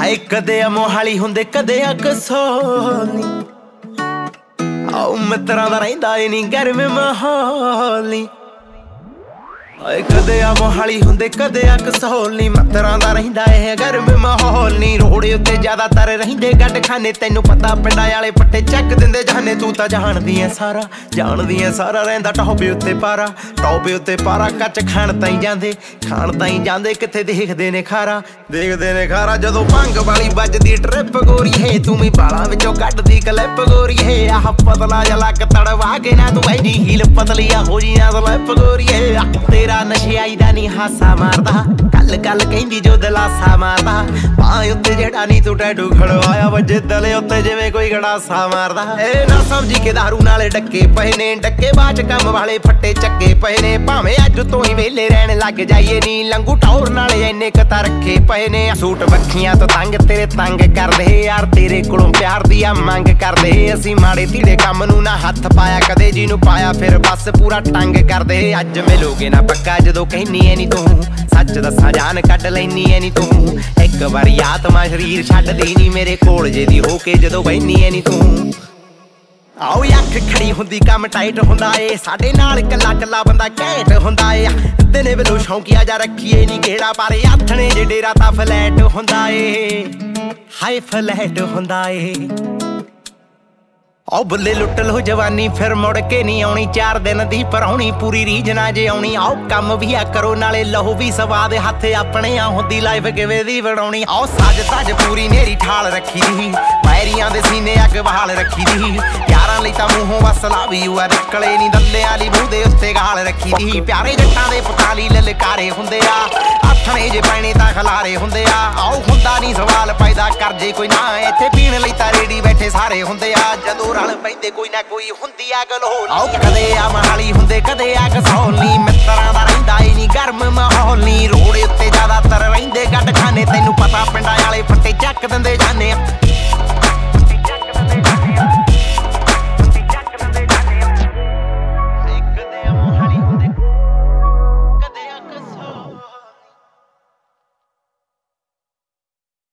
ਹਾਏ ਕਦੇ ਆ ਮੋਹਾਲੀ ਹੁੰਦੇ ਕਦੇ ਆ ਕਸੌਲੀ ਆਉ ਮਿੱਤਰਾਂ ਦਾ ਰਹਿੰਦਾ ਏ ਨੀ ਗਰਮ ਮਾਹੌਲ ਨੀ ਹਾਏ ਕਦੇ ਆ ਮੋਹਾਲੀ ਹੁੰਦੇ ਕਦੇ ਆ ਕਸੌਲ ਨੀ ਮਿੱਤਰਾਂ ਦਾ ਰਹਿੰਦਾ ਏ ਗਰਮ ਮਾਹੌਲ ਨੀ ਰੋੜੇ ਉੱਤੇ ਜ਼ਿਆਦਾਤਰ ਰਹਿੰਦੇ ਗੱਡ ਖਾਨੇ ਤੈਨੂੰ ਪਤਾ ਪਿੰਡਾਂ ਵਾਲੇ ਪੱਟੇ ਚੱਕ ਦਿੰਦੇ ਜਾਨੇ ਤੂੰ ਤਾਂ ਜਾਣਦੀ ਐ ਸਾਰਾ ਰਹਿੰਦਾ ਟੌਪੇ ਉੱਤੇ ਪਾਰਾ ਕੱਚ ਖਾਣ ਤਾਈਂ ਜਾਂਦੇ ਕਿੱਥੇ ਦੇਖਦੇ ਨੇ ਖਾਰਾ ਜਦੋਂ ਭੰਗ ਵਾਲੀ ਵੱਜਦੀ ਟ੍ਰਿਪ ਗੋਰੀ ਹੈ ਤੂੰ ਵੀ ਬਾਲਾਂ ਵਿੱਚੋਂ ਕੱਢਦੀ ਕਲਿੱਪ ਗੋਰੀ ਹੈ ਆਹ ਪਤਲਾ ਜਿਹਾ ਲੱਕ ਤੜਵਾ ਕੇ ਨਾ ਤੂੰ ਐਨੀ ਹੀਲ ਪਤਲੀ ਆ ਹੋ ਜੀ ਨਾ ਸਲਿੱਪ ਗੋਰੀ ਹੈ ਤੇਰਾ ਨਸ਼ੇ ਆਈ ਦਾ ਨੀ ਹਾਸਾ ਮਾਰਦਾ ਕੱਲ ਕਹਿੰਦੀ ਜੋ ਦਲਾਸਾ ਮਾਰਦਾ ਬਾਹ ਉੱਤੇ ਜਿਹੜਾ ਨੀ ਤੂੰ ਟੈਟੂ ਖੜਵਾਇਆ ਵੱਜੇ ਦਲੇ ਉੱਤੇ ਜਿਵੇਂ ਕੋਈ ਗੜਾਸਾ ਮਾਰਦਾ ਇਹ ਨਾ ਸਮਝੀ ਕਿ ਦਾਰੂ ਨਾਲੇ ਡੱਕੇ ਪਏ ਨੇ ਡੱਕੇ ਬਾਅਦ ਕੰਮ ਵਾਲੇ ਫੱਟੇ ਚੱਕੇ ਪਏ ਨੇ ਭਾਵੇਂ ਅੱਜ ਤੋਂ ਹੀ ਵੇਲੇ ਰਹਿਣ ਲੱਗ ਜਾਈਏ ਨੀ ਲੰਗੂ ਟੌਰ ਨਾਲੇ ਇੰਨੇ ਕਤਾ ਰੱਖੇ ਪਏ ਨੇ ਸੂਟ ਵੱਖੀਆਂ ਤੋਂ ਤੇਰੇ ਤੰਗ ਕਰਦੇ ਯਾਰ ਤੇਰੇ ਕੋਲੋਂ ਪਿਆਰ ਦੀ ਆ ਮੰਗ ਕਰਦੇ ਅਸੀਂ ਮਾੜੇ ਧੀੜੇ ਕੰਮ ਨੂੰ ਨਾ ਹੱਥ ਪਾਇਆ ਕਦੇ ਜਿਹਨੂੰ ਪਾਇਆ ਫਿਰ ਬਸ ਪੂਰਾ ਟੰਗ ਕਰਦੇ ਅੱਜ ਮਿਲੋਗੇ ਨਾ ਪੱਕਾ ਜਦੋਂ ਕਹਿਨੀ ਐ ਨੀ ਤੂੰ ਸੱਚ ਦੱਸਾਂ ਜਾਨ ਕੱਢ ਲੈਨੀ ਐ ਨੀ ਤੂੰ ਇੱਕ ਵਾਰੀ ਆਤਮਾ ਸਰੀਰ ਛੱਡਦੀ ਨੀ ਮੇਰੇ ਕੋਲ ਜੇ ਦੀ ਹੋ ਕੇ ਜਦੋਂ ਬੈਨੀ ਐ ਨੀ ਤੂੰ ਆਓ ਅੱਖ ਖੜੀ ਹੁੰਦੀ ਕੰਮ ਟਾਈਟ ਹੁੰਦਾ ਏ ਸਾਡੇ ਨਾਲ ਕੱਲਾ ਬੰਦਾ ਘੈਂਟ ਹੁੰਦਾ ਏ ਦਿਨੇ ਵੇਲੋਂ ਸ਼ੌਂਕੀਆ ਜਾ ਰੱਖੀਏ ਨੀ ਕਿਹੜਾ ਪਾਰੇ ਆਥਣੇ ਜੇ ਡੇਰਾ ਤਾਂ ਫਲੈਟ ਹੁੰਦਾ ਏ ਹਾਈ ਫਲੈਟ ਹੁੰਦਾ ਏ ਆਓ ਬੱਲੇ ਲੁੱਟ ਲੋ ਜਵਾਨੀ ਫਿਰ ਮੁੜ ਕੇ ਨੀ ਆਉਣੀ 4 ਦਿਨ ਦੀ ਪਰਾਉਣੀ ਪੂਰੀ ਰੀਝ ਨਾ ਜੇ ਆਉਣੀ ਆਓ ਕੰਮ ਵੀ ਆ ਕਰੋ ਨਾਲੇ ਲਹੂ ਵੀ ਸਵਾਦ ਹੱਥ ਆਪਣੇ ਆ ਹੁੰਦੀ ਲਾਈਫ ਕਿਵੇਂ ਦੀ ਬਣਾਉਣੀ ਆਓ ਸੱਜ ਪੂਰੀ ਨੇਰੀ ਠਾਲ ਰੱਖੀ ਦੀ ਪੈਰੀਆਂ ਦੇ ਸੀਨੇ ਅੱਗ ਬਹਾਲ ਰੱਖੀ ਦੀ ਯਾਰਾਂ ਲਈ ਤਾਂ ਮੂੰਹੋਂ ਵਸਲਾ ਵੀ ਆ ਨਿਕਲੇ ਨੀ ਦੱਲਿਆਂ ਲਈ ਮੂੰਹ ਦੇ ਉੱਤੇ ਗਾਲ ਰੱਖੀ ਦੀ ਪਿਆਰੇ ਜੱਟਾਂ ਦੇ ਪਤਾਲੀ ਲਲਕਾਰੇ ਹੁੰਦੇ ਆ ਆਥਣੇ ਜੇ ਪੈਣੇ ਤਾਂ ਖਲਾਰੇ ਹੁੰਦੇ ਆ ਆਓ ਹੁੰਦਾ ਨੀ ਸਵਾਲ ਪੈਦਾ ਕਰ ਜੇ ਕੋਈ ਨਾ ਇੱਥੇ ਪੀਣ ਲਈ ਤਾਂ ਰੇੜੀ ਬੈਠੇ ਸਾਰੇ ਹੁੰਦੇ ਆ ਜਦੋਂ ਰਲ ਪੈਂਦੇ ਕੋਈ ਨਾ ਕੋਈ ਹੁੰਦੀ ਆ ਗਲੋਲ ਆਓ ਕਦੇ ਆ ਮਹਾਲੀ ਹੁੰਦੇ ਕਦੇ ਆ ਕਸੌਲ ਨੀ ਮਿੱਤਰਾਂ ਦਾ ਰਹਿੰਦਾ ਏ ਨੀ ਗਰਮ ਮਾਹੌਲ ਨੀ ਰੋੜੇ ਉੱਤੇ ਜ਼ਿਆਦਾਤਰ ਰਹਿੰਦੇ ਗੱਡ ਖਾਨੇ ਤੈਨੂੰ ਪਤਾ ਪਿੰਡਾਂ ਵਾਲੇ ਫੱਟੇ ਚੱਕ ਦਿੰਦੇ